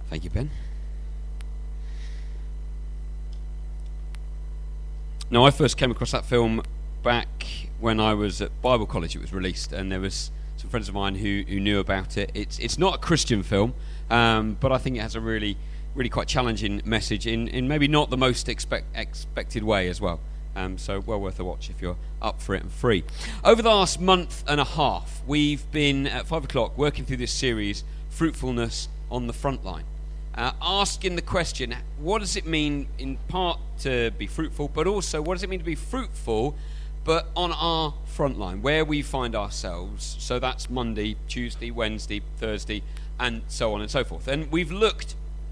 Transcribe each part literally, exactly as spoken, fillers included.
Thank you, Ben. Now, I first came across that film back when I was at Bible college. It was released, and there was some friends of mine who, who knew about it. It's it's not a Christian film, um, but I think it has a really, really quite challenging message in, in maybe not the most expect, expected way as well. Um, so well worth a watch if you're up for it and free. Over the last month and a half, we've been at five o'clock working through this series, Fruitfulness on the Front Line. Uh, asking the question, what does it mean in part to be fruitful, but also what does it mean to be fruitful, but on our front line, where we find ourselves? So that's Monday, Tuesday, Wednesday, Thursday, and so on and so forth. And we've looked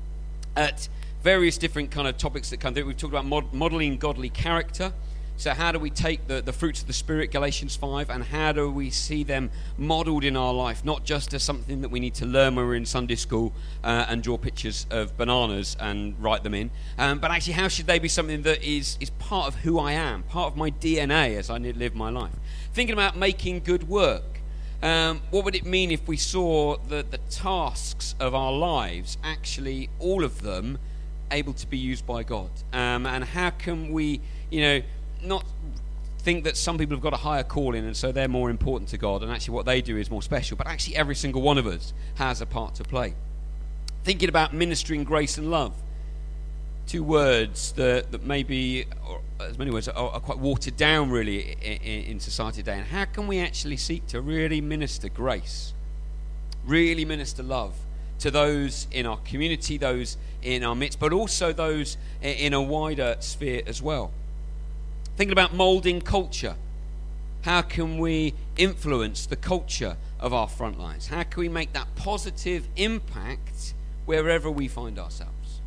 at various different kind of topics that come through. We've talked about mod- modeling godly character. So how do we take the, the fruits of the Spirit, Galatians five, and how do we see them modelled in our life, not just as something that we need to learn when we're in Sunday school uh, and draw pictures of bananas and write them in, um, but actually how should they be something that is, is part of who I am, part of my D N A as I live my life. Thinking about making good work. Um, what would it mean if we saw the, the tasks of our lives, actually all of them, able to be used by God? Um, and how can we, you know, not think that some people have got a higher calling and so they're more important to God and actually what they do is more special, but actually every single one of us has a part to play. Thinking about ministering grace and love. Two words that, that maybe, or as many words, are, are quite watered down really in, in society today. And how can we actually seek to really minister grace, really minister love to those in our community, those in our midst, but also those in a wider sphere as well. Thinking about moulding culture. How can we influence the culture of our front lines? How can we make that positive impact wherever we find ourselves?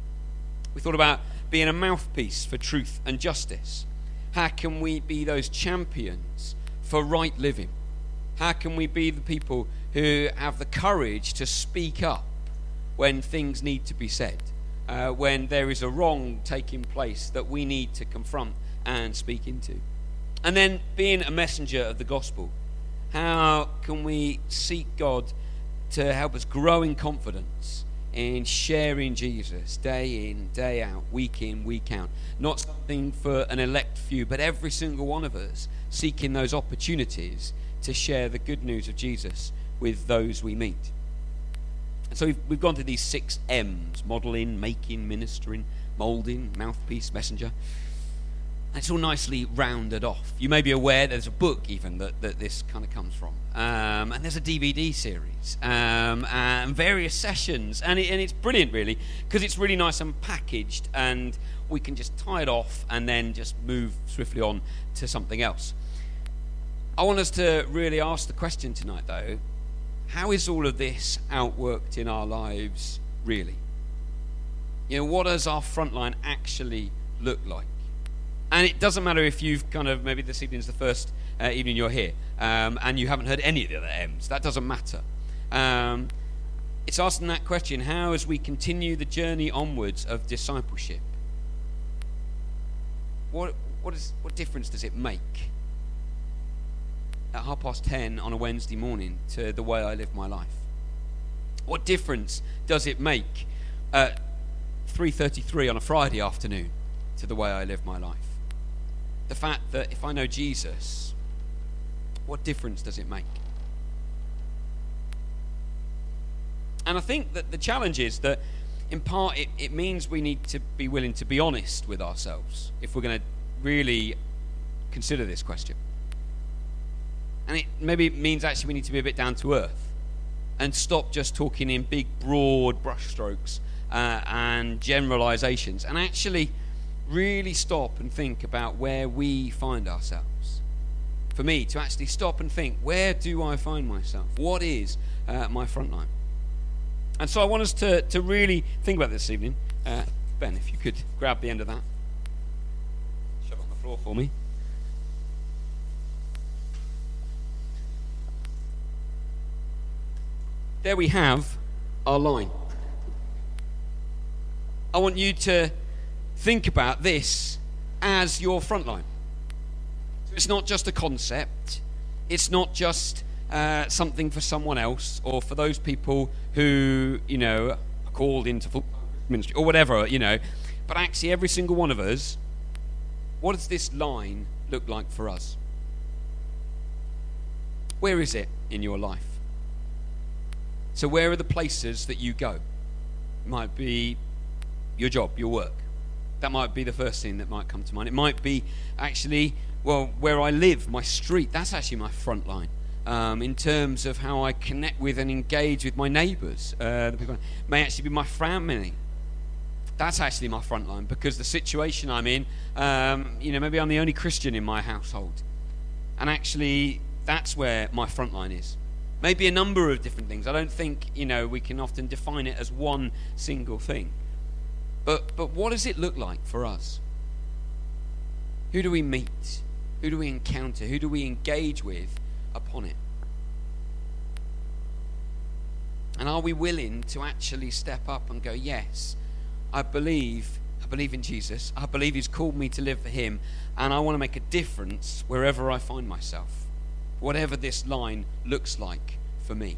We thought about being a mouthpiece for truth and justice. How can we be those champions for right living? How can we be the people who have the courage to speak up when things need to be said, uh, when there is a wrong taking place that we need to confront and speak into? And then being a messenger of the gospel. How can we seek God to help us grow in confidence in sharing Jesus day in, day out, week in, week out? Not something for an elect few, but every single one of us seeking those opportunities to share the good news of Jesus with those we meet. And so we've, we've gone through these six M's: modelling, making, ministering, moulding, mouthpiece, messenger. It's all nicely rounded off. You may be aware there's a book even that, that this kind of comes from. Um, and there's a D V D series um, and various sessions. And, it, and it's brilliant, really, because it's really nice and packaged, and we can just tie it off and then just move swiftly on to something else. I want us to really ask the question tonight, though, how is all of this outworked in our lives, really? You know, what does our front line actually look like? And it doesn't matter if you've kind of, maybe this evening's the first uh, evening you're here, um, and you haven't heard any of the other M's. That doesn't matter. Um, it's asking that question, how as we continue the journey onwards of discipleship, what what is what difference does it make at half past ten on a Wednesday morning to the way I live my life? What difference does it make at three thirty-three on a Friday afternoon to the way I live my life? The fact that if I know Jesus, what difference does it make? And I think that the challenge is that in part it, it means we need to be willing to be honest with ourselves if we're going to really consider this question. And it maybe it means actually we need to be a bit down to earth and stop just talking in big broad brushstrokes uh, and generalizations, and actually really stop and think about where we find ourselves. For me, to actually stop and think, where do I find myself? What is uh, my front line? And so I want us to, to really think about this evening. Uh, Ben, if you could grab the end of that. Shove it on the floor for me. There we have our line. I want you to think about this as your front line. It's not just a concept. It's not just uh, something for someone else or for those people who, you know, called into full ministry or whatever, you know. But actually, every single one of us, what does this line look like for us? Where is it in your life? So where are the places that you go? It might be your job, your work. That might be the first thing that might come to mind. It might be actually, well, where I live, my street. That's actually my front line. Um, in terms of how I connect with and engage with my neighbours. Uh, the people may actually be my family. That's actually my front line, because the situation I'm in, um, you know, maybe I'm the only Christian in my household. And actually, that's where my front line is. Maybe a number of different things. I don't think, you know, we can often define it as one single thing. But but what does it look like for us? Who do we meet? Who do we encounter? Who do we engage with upon it? And are we willing to actually step up and go, yes, I believe, I believe in Jesus. I believe he's called me to live for him, and I want to make a difference wherever I find myself, whatever this line looks like for me.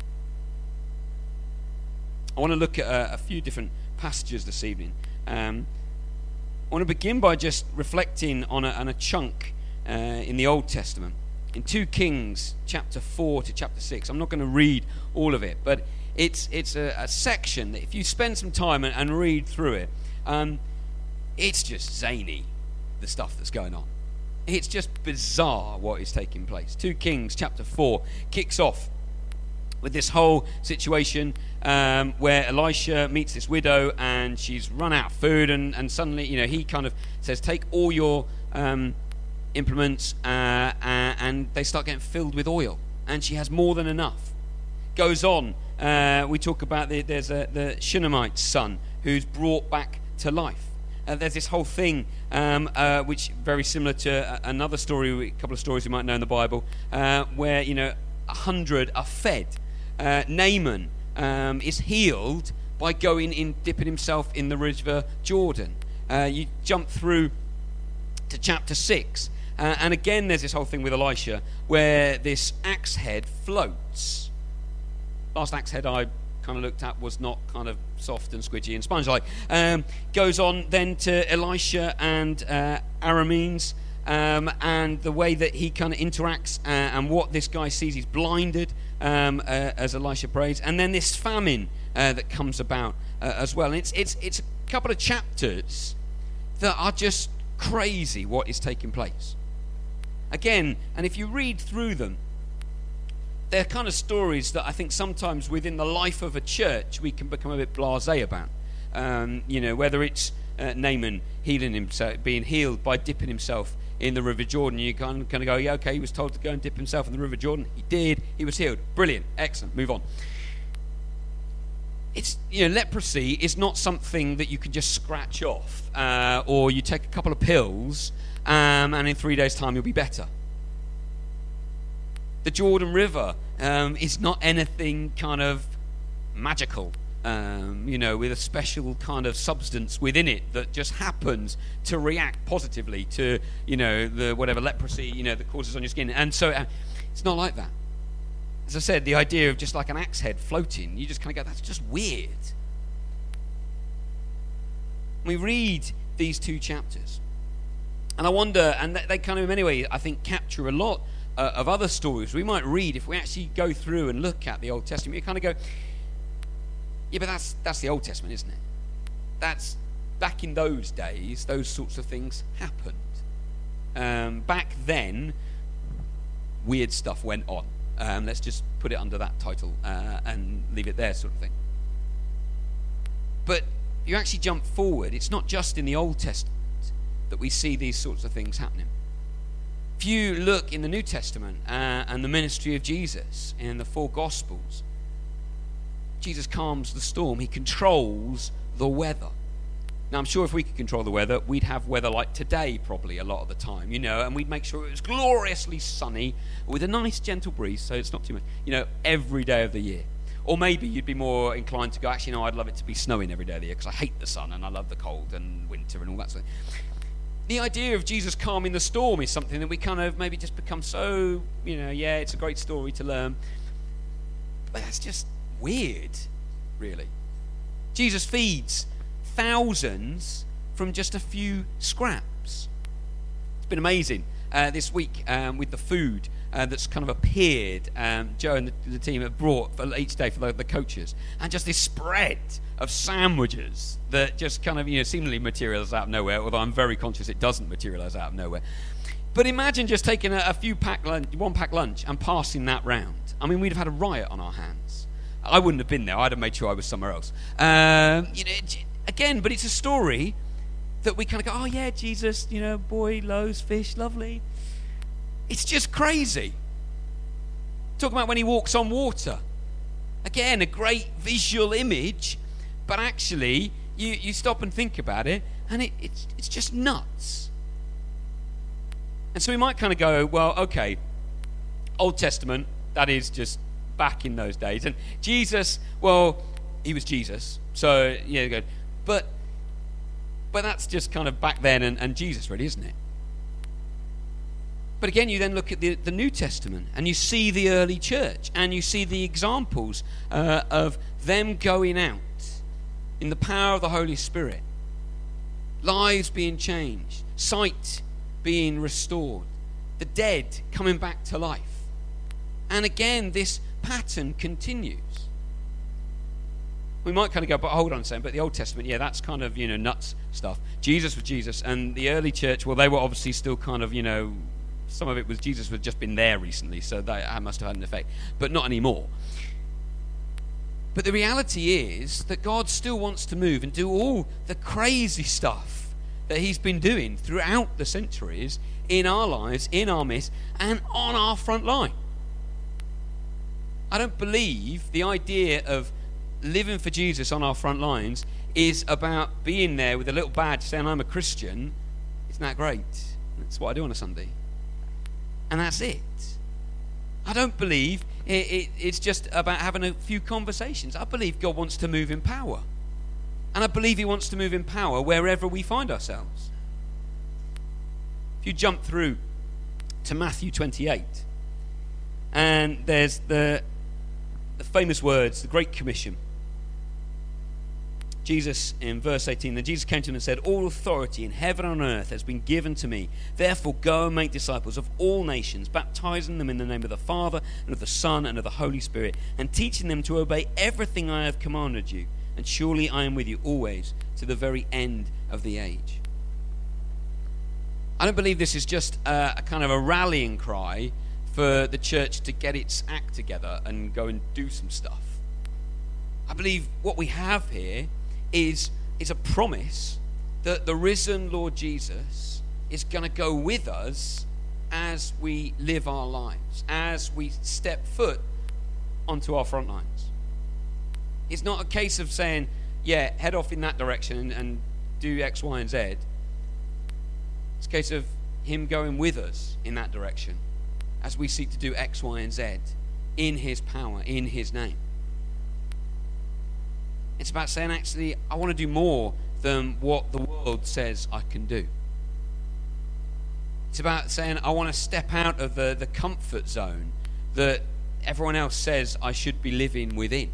I want to look at a, a few different passages this evening. Um, I want to begin by just reflecting on a, on a chunk uh, in the Old Testament. In Second Kings chapter four to chapter six. I'm not going to read all of it, but it's it's a, a section that if you spend some time and, and read through it, um, it's just zany, the stuff that's going on. It's just bizarre what is taking place. Second Kings chapter four kicks off with this whole situation um, where Elisha meets this widow, and she's run out of food, and, and suddenly, you know, he kind of says, take all your um, implements, uh, uh, and they start getting filled with oil, and she has more than enough. Goes on, uh, we talk about the, there's a, the Shunammite's son who's brought back to life. Uh, there's this whole thing, um, uh, which very similar to uh, another story, a couple of stories you might know in the Bible, uh, where, you know, a hundred are fed. Uh, Naaman um, is healed by going in, dipping himself in the river Jordan. Uh, you jump through to chapter six, uh, and again there's this whole thing with Elisha where this axe head floats. Last axe head I kind of looked at was not kind of soft and squidgy and sponge-like. Um, goes on then to Elisha and uh, Aramenes, um, and the way that he kind of interacts, uh, and what this guy sees. He's blinded um, uh, as Elisha prays, and then this famine uh, that comes about uh, as well. And it's it's it's a couple of chapters that are just crazy what is taking place. Again, and if you read through them, they're kind of stories that I think sometimes within the life of a church we can become a bit blasé about. Um, you know, whether it's uh, Naaman healing himself, being healed by dipping himself in the River Jordan, you kind of, kind of go, yeah, okay, he was told to go and dip himself in the River Jordan. He did. He was healed. Brilliant. Excellent. Move on. It's, you know, leprosy is not something that you can just scratch off, uh, or you take a couple of pills, um, and in three days' time you'll be better. The Jordan River um, is not anything kind of magical, um, you know, with a special kind of substance within it that just happens to react positively to, you know, the whatever leprosy, you know, that causes on your skin. And so uh, it's not like that. As I said, the idea of just like an axe head floating, you just kind of go, that's just weird. We read these two chapters, and I wonder, and they kind of in many ways, I think, capture a lot Uh, of other stories we might read if we actually go through and look at the Old Testament. You kind of go, yeah, but that's that's the Old Testament, isn't it? That's back in those days, those sorts of things happened. Um, back then, weird stuff went on. Um, let's just put it under that title uh, and leave it there, sort of thing. But you actually jump forward. It's not just in the Old Testament that we see these sorts of things happening. If you look in the New Testament uh, and the ministry of Jesus in the four Gospels, Jesus calms the storm. He controls the weather. Now, I'm sure if we could control the weather, we'd have weather like today probably a lot of the time, you know, and we'd make sure it was gloriously sunny with a nice gentle breeze, so it's not too much, you know, every day of the year. Or maybe you'd be more inclined to go, actually, no, I'd love it to be snowing every day of the year because I hate the sun and I love the cold and winter and all that sort of thing. The idea of Jesus calming the storm is something that we kind of maybe just become so, you know, yeah, it's a great story to learn. But that's just weird, really. Jesus feeds thousands from just a few scraps. It's been amazing uh, this week um, with the food uh, that's kind of appeared. Um, Joe and the, the team have brought for each day for the, the coaches, and just this spread of sandwiches that just kind of, you know, seemingly materialize out of nowhere, although I'm very conscious it doesn't materialize out of nowhere. But imagine just taking a, a few pack lunch, one pack lunch and passing that round. I mean, we'd have had a riot on our hands. I wouldn't have been there. I'd have made sure I was somewhere else. Um, you know, again, but it's a story that we kind of go, oh yeah, Jesus, you know, boy, loaves, fish, lovely. It's just crazy. Talking about when he walks on water. Again, a great visual image, but actually, you, you stop and think about it, and it, it's it's just nuts. And so we might kind of go, well, okay, Old Testament, that is just back in those days. And Jesus, well, he was Jesus, so yeah, good. But but that's just kind of back then and, and Jesus, really, isn't it? But again, you then look at the, the New Testament, and you see the early church, and you see the examples uh, of them going out in the power of the Holy Spirit, lives being changed, sight being restored, the dead coming back to life. And again, this pattern continues. We might kind of go, but hold on a second, but the Old Testament, yeah, that's kind of, you know, nuts stuff. Jesus was Jesus, and the early church, well, they were obviously still kind of, you know, some of it was Jesus had just been there recently, so that must have had an effect, but not anymore. But the reality is that God still wants to move and do all the crazy stuff that he's been doing throughout the centuries in our lives, in our midst, and on our front line. I don't believe the idea of living for Jesus on our front lines is about being there with a little badge saying I'm a Christian. Isn't that great? That's what I do on a Sunday. And that's it. I don't believe it, it, it's just about having a few conversations. I believe God wants to move in power. And I believe he wants to move in power wherever we find ourselves. If you jump through to Matthew twenty-eight, and there's the, the famous words, the Great Commission. Jesus, in verse eighteen, then Jesus came to him and said, all authority in heaven and on earth has been given to me. Therefore go and make disciples of all nations, baptizing them in the name of the Father and of the Son and of the Holy Spirit, and teaching them to obey everything I have commanded you. And surely I am with you always to the very end of the age. I don't believe this is just a, a kind of a rallying cry for the church to get its act together and go and do some stuff. I believe what we have here is, is a promise that the risen Lord Jesus is going to go with us as we live our lives, as we step foot onto our front lines. It's not a case of saying, yeah, head off in that direction and, and do X, Y, and Z. It's a case of him going with us in that direction as we seek to do X, Y, and Z in his power, in his name. It's about saying, actually, I want to do more than what the world says I can do. It's about saying, I want to step out of the, the comfort zone that everyone else says I should be living within.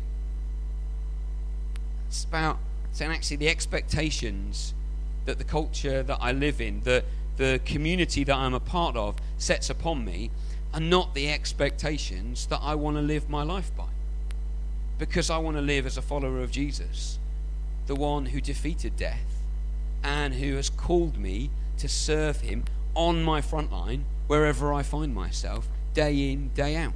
It's about saying, actually, the expectations that the culture that I live in, the, the community that I'm a part of, sets upon me are not the expectations that I want to live my life by. Because I want to live as a follower of Jesus, the one who defeated death and who has called me to serve him on my front line wherever I find myself, day in, day out.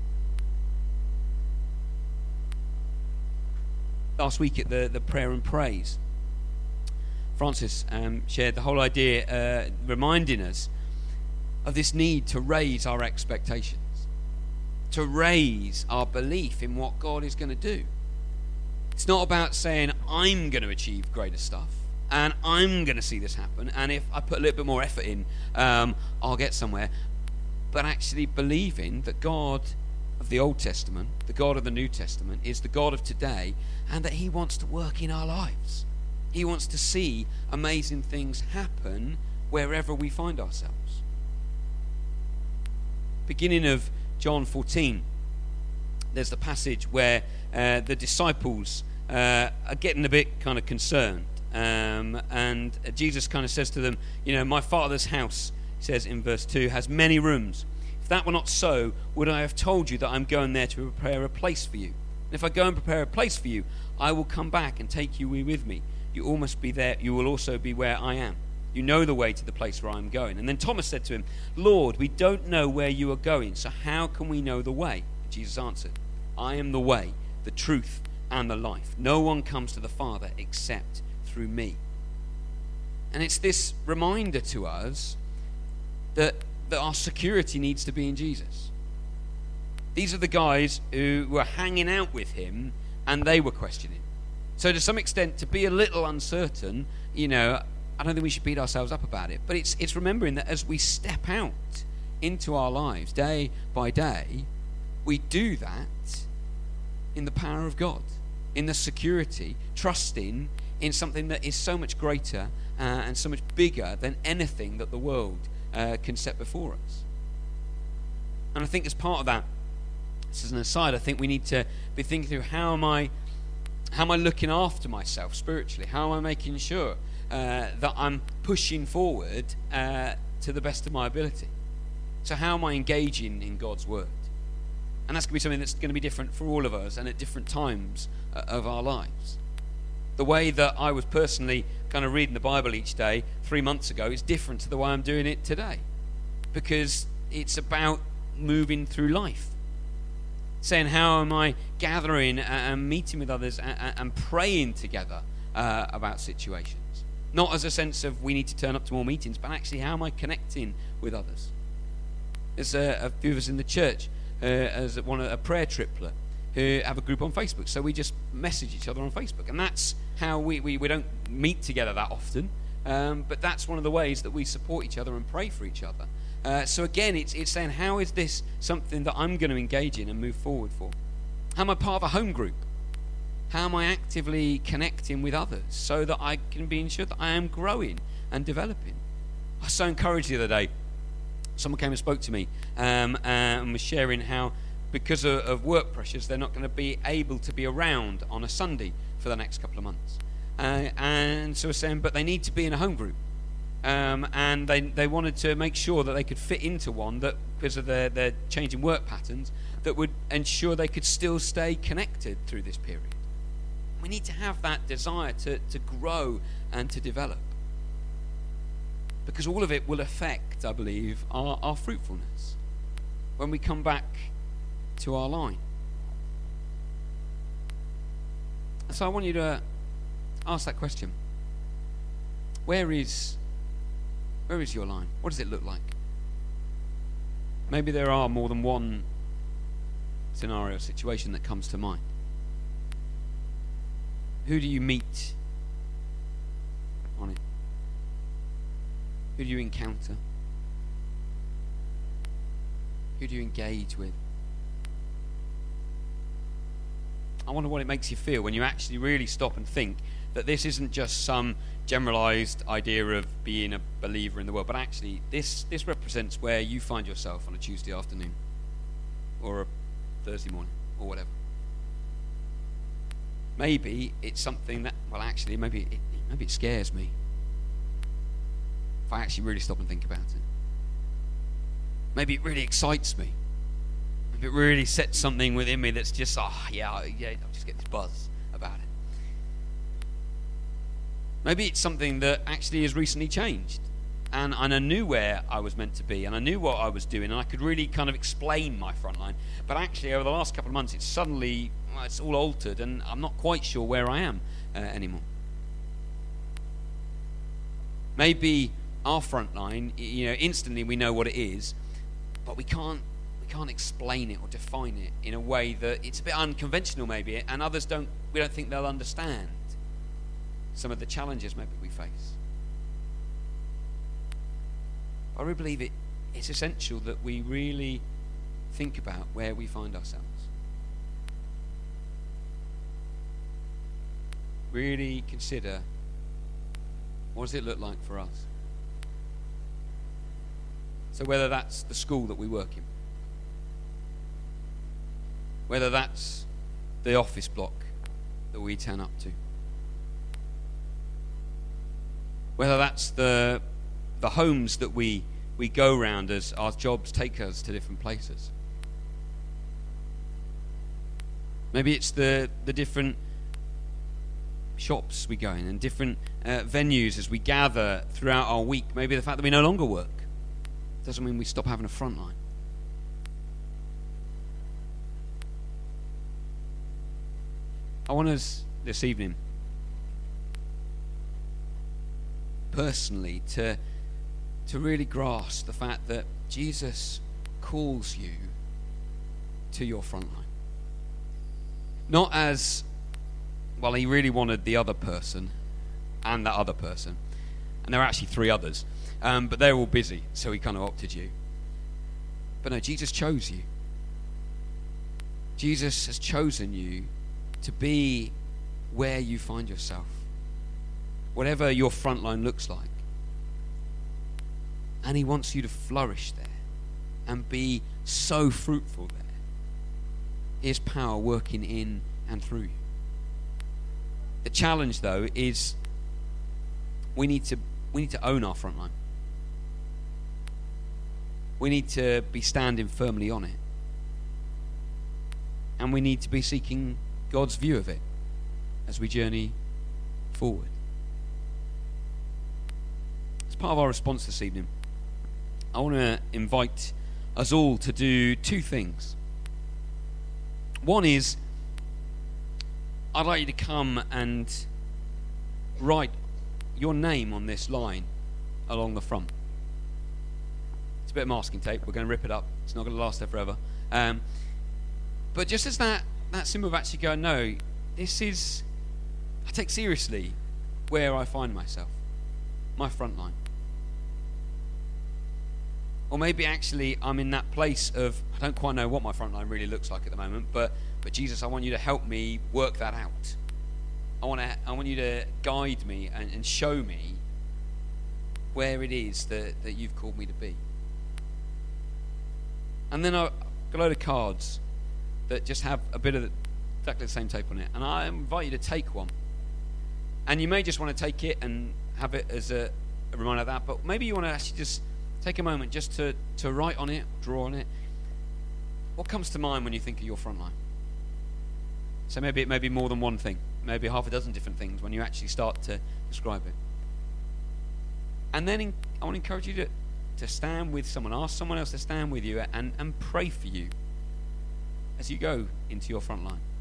Last week at the, the prayer and praise, Francis um, shared the whole idea, uh, reminding us of this need to raise our expectations, to raise our belief in what God is going to do. It's not about saying, I'm going to achieve greater stuff, and I'm going to see this happen, and if I put a little bit more effort in, um, I'll get somewhere. But actually believing that God of the Old Testament, the God of the New Testament, is the God of today, and that he wants to work in our lives. He wants to see amazing things happen wherever we find ourselves. Beginning of John fourteen, there's the passage where uh, the disciples uh, are getting a bit kind of concerned. Um, and Jesus kind of says to them, you know, my Father's house, he says in verse two, has many rooms. If that were not so, would I have told you that I'm going there to prepare a place for you? And if I go and prepare a place for you, I will come back and take you with me. You all must be there. You will also be where I am. You know the way to the place where I'm going. And then Thomas said to him, Lord, we don't know where you are going, so how can we know the way? And Jesus answered, I am the way, the truth, and the life. No one comes to the Father except through me. And it's this reminder to us that, that our security needs to be in Jesus. These are the guys who were hanging out with him and they were questioning. So to some extent, to be a little uncertain, you know, I don't think we should beat ourselves up about it. But it's it's remembering that as we step out into our lives day by day, we do that in the power of God, in the security, trusting in something that is so much greater uh, and so much bigger than anything that the world uh, can set before us. And I think as part of that, this is an aside, I think we need to be thinking through how am I, how am I looking after myself spiritually? How am I making sure uh, that I'm pushing forward uh, to the best of my ability? So how am I engaging in God's word? And that's going to be something that's going to be different for all of us and at different times uh, of our lives. The way that I was personally kind of reading the Bible each day three months ago is different to the way I'm doing it today, because it's about moving through life. Saying, how am I gathering and meeting with others and praying together uh, about situations? Not as a sense of we need to turn up to more meetings, but actually how am I connecting with others? There's a, a few of us in the church uh, as one a prayer triplet who have a group on Facebook, so we just message each other on Facebook, and that's how we, we, we don't meet together that often, um, but that's one of the ways that we support each other and pray for each other. Uh, so again, it's it's saying, how is this something that I'm going to engage in and move forward for? How am I part of a home group? How am I actively connecting with others so that I can be ensured that I am growing and developing? I was so encouraged the other day. Someone came and spoke to me um, and was sharing how, because of, of work pressures, they're not going to be able to be around on a Sunday for the next couple of months. Uh, and so we're saying, but they need to be in a home group. Um, and they they wanted to make sure that they could fit into one that, because of their, their changing work patterns, that would ensure they could still stay connected through this period. We need to have that desire to, to grow and to develop, because all of it will affect, I believe, our, our fruitfulness when we come back to our line. So I want you to ask that question. Where is Where is your line? What does it look like? Maybe there are more than one scenario or situation that comes to mind. Who do you meet on it? Who do you encounter? Who do you engage with? I wonder what it makes you feel when you actually really stop and think that this isn't just some generalized idea of being a believer in the world, but actually this this represents where you find yourself on a Tuesday afternoon or a Thursday morning or whatever. Maybe it's something that, well, actually maybe it, maybe it scares me if I actually really stop and think about it. Maybe it really excites me. Maybe it really sets something within me that's just, oh yeah, yeah, I'll just get this buzz about it. Maybe it's something that actually has recently changed, and, and I knew where I was meant to be, and I knew what I was doing, and I could really kind of explain my front line. But actually, over the last couple of months, it's suddenly, well, it's all altered, and I'm not quite sure where I am uh, anymore. Maybe our front line, you know, instantly we know what it is, but we can't we can't explain it or define it in a way that it's a bit unconventional, maybe, and others don't. We don't think they'll understand some of the challenges maybe we face. I really believe it, it's essential that we really think about where we find ourselves. Really consider, what does it look like for us? So whether that's the school that we work in, whether that's the office block that we turn up to. Whether that's the the homes that we we go round as our jobs take us to different places. Maybe it's the, the different shops we go in and different uh, venues as we gather throughout our week. Maybe the fact that we no longer work doesn't mean we stop having a front line. I want us this evening personally to to really grasp the fact that Jesus calls you to your front line. Not as, well, he really wanted the other person and that other person. And there are actually three others. Um, but they're all busy, so he kind of opted you. But no, Jesus chose you. Jesus has chosen you to be where you find yourself. Whatever your front line looks like. And he wants you to flourish there and be so fruitful there. His power working in and through you. The challenge, though, is we need to we need to own our front line. We need to be standing firmly on it. And we need to be seeking God's view of it as we journey forward. As part of our response this evening, I want to invite us all to do two things. One is, I'd like you to come and write your name on this line along the front. It's a bit of masking tape. We're going to rip it up. It's not going to last there forever. Um, but just as that, that symbol of actually going, no, this is, I take seriously where I find myself, my front line. Or maybe actually I'm in that place of, I don't quite know what my front line really looks like at the moment, but but Jesus, I want you to help me work that out. I want to, I want you to guide me and, and show me where it is that, that you've called me to be. And then I've got a load of cards that just have a bit of the, exactly the same tape on it. And I invite you to take one. And you may just want to take it and have it as a, a reminder of that, but maybe you want to actually just take a moment just to, to write on it, draw on it. What comes to mind when you think of your front line? So maybe it may be more than one thing, maybe half a dozen different things when you actually start to describe it. And then in, I want to encourage you to, to stand with someone, ask someone else to stand with you and, and pray for you as you go into your front line.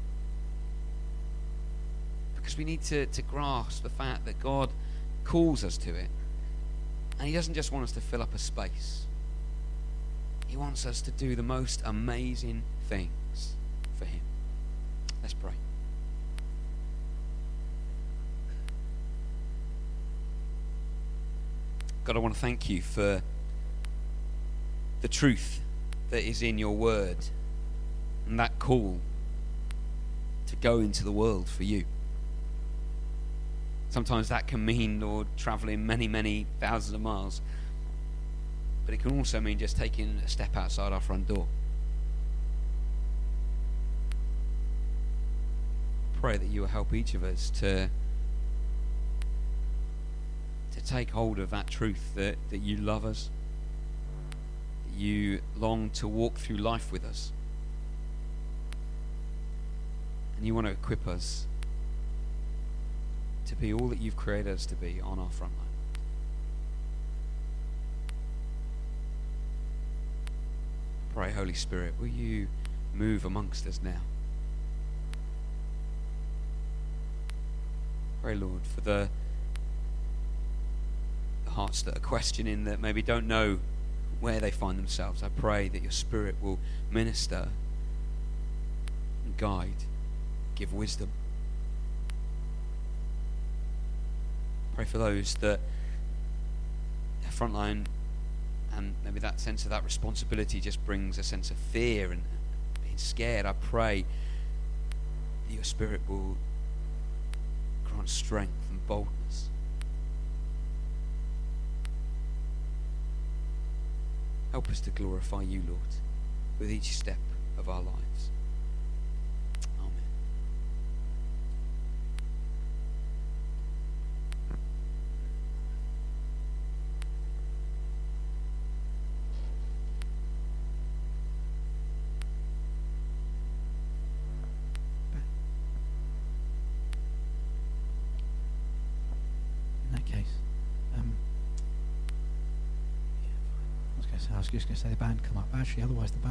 Because we need to, to grasp the fact that God calls us to it. And he doesn't just want us to fill up a space. He wants us to do the most amazing things for him. Let's pray. God, I want to thank you for the truth that is in your word and that call to go into the world for you. Sometimes that can mean, Lord, travelling many, many thousands of miles. But it can also mean just taking a step outside our front door. I pray that you will help each of us to, to take hold of that truth that, that you love us, that you long to walk through life with us. And you want to equip us to be all that you've created us to be on our front line. Pray, Holy Spirit, will you move amongst us now? Pray, Lord, for the, the hearts that are questioning, that maybe don't know where they find themselves. I pray that your Spirit will minister and guide, give wisdom. Pray for those that their front line and maybe that sense of that responsibility just brings a sense of fear and being scared. I pray that your Spirit will grant strength and boldness. Help us to glorify you, Lord, with each step of our lives. Amen. I was just going to say the band come up. Actually, otherwise the band